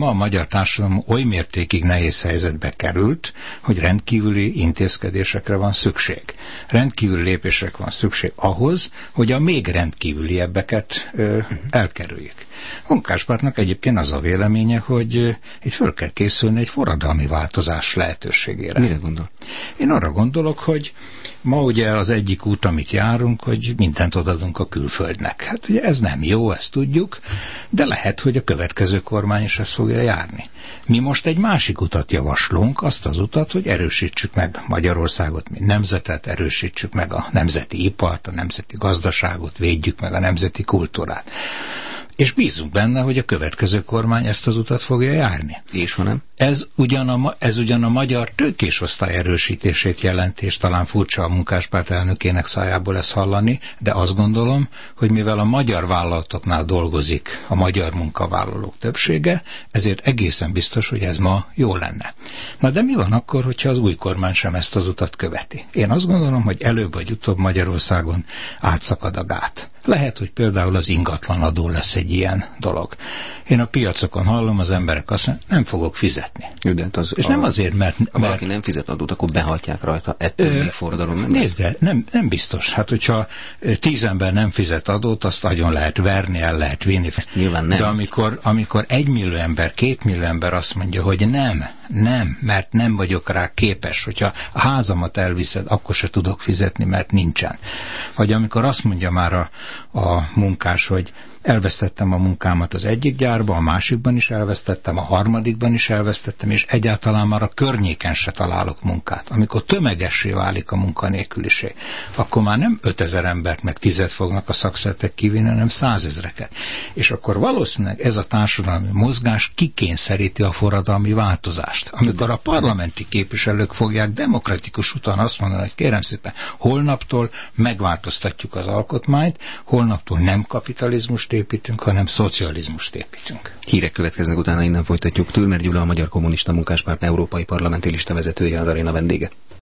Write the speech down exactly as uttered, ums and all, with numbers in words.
Ma a magyar társadalom oly mértékig nehéz helyzetbe került, hogy rendkívüli intézkedésekre van szükség. Rendkívüli lépések van szükség ahhoz, hogy a még rendkívüliebbeket ö, elkerüljük. Munkáspártnak egyébként az a véleménye, hogy itt föl kell készülni egy forradalmi változás lehetőségére. Mire gondol? Én arra gondolok, hogy ma ugye az egyik út, amit járunk, hogy mindent odadunk a külföldnek. Hát ugye ez nem jó, ezt tudjuk, de lehet, hogy a következő kormány is ezt fogja járni. Mi most egy másik utat javaslunk, azt az utat, hogy erősítsük meg Magyarországot, mint nemzetet, erősítsük meg a nemzeti ipart, a nemzeti gazdaságot, védjük meg a nemzeti kultúrát. És bízunk benne, hogy a következő kormány ezt az utat fogja járni. És ha nem? Ez ugyan a, ez ugyan a magyar tőkésosztály erősítését jelenti, és talán furcsa a Munkáspárt elnökének szájából ezt hallani, de azt gondolom, hogy mivel a magyar vállalatoknál dolgozik a magyar munkavállalók többsége, ezért egészen biztos, hogy ez ma jó lenne. Na de mi van akkor, hogyha az új kormány sem ezt az utat követi? Én azt gondolom, hogy előbb vagy utóbb Magyarországon átszakad a gát. Lehet, hogy például az ingatlanadó lesz egy ilyen dolog. Én a piacokon hallom, az emberek azt mondják, nem fogok fizetni. De az és a, nem azért, mert... mert ha valaki nem fizet adót, akkor behatják rajta, ettől ö, még forradalom nem nézze, nem, nem biztos. Hát, hogyha tíz ember nem fizet adót, azt nagyon lehet verni, el lehet vinni. Ezt nyilván nem. De amikor, amikor egy millió ember, két millió ember azt mondja, hogy nem, nem, mert nem vagyok rá képes, hogyha a házamat elviszed, akkor se tudok fizetni, mert nincsen. Vagy amikor azt mondja már a, a munkás, hogy elvesztettem a munkámat az egyik gyárban, a másikban is elvesztettem, a harmadikban is elvesztettem, és egyáltalán már a környéken se találok munkát. Amikor tömegessé válik a munkanélküliség, akkor már nem ötezer embert meg tizet fognak a szakszertek kivinni, hanem százezreket. És akkor valószínűleg ez a társadalmi mozgás kikényszeríti a forradalmi változást. Amikor a parlamenti képviselők fogják demokratikus úton azt mondani, hogy kérem szépen, holnaptól megváltoztatjuk az alkotmányt, holnaptól nem kapitalizmust építünk, hanem szocializmust építünk. Hírek következnek, utána innen folytatjuk. Tülmer Gyula, a Magyar Kommunista Munkáspárt európai parlamenti lista vezetője, az aréna vendége.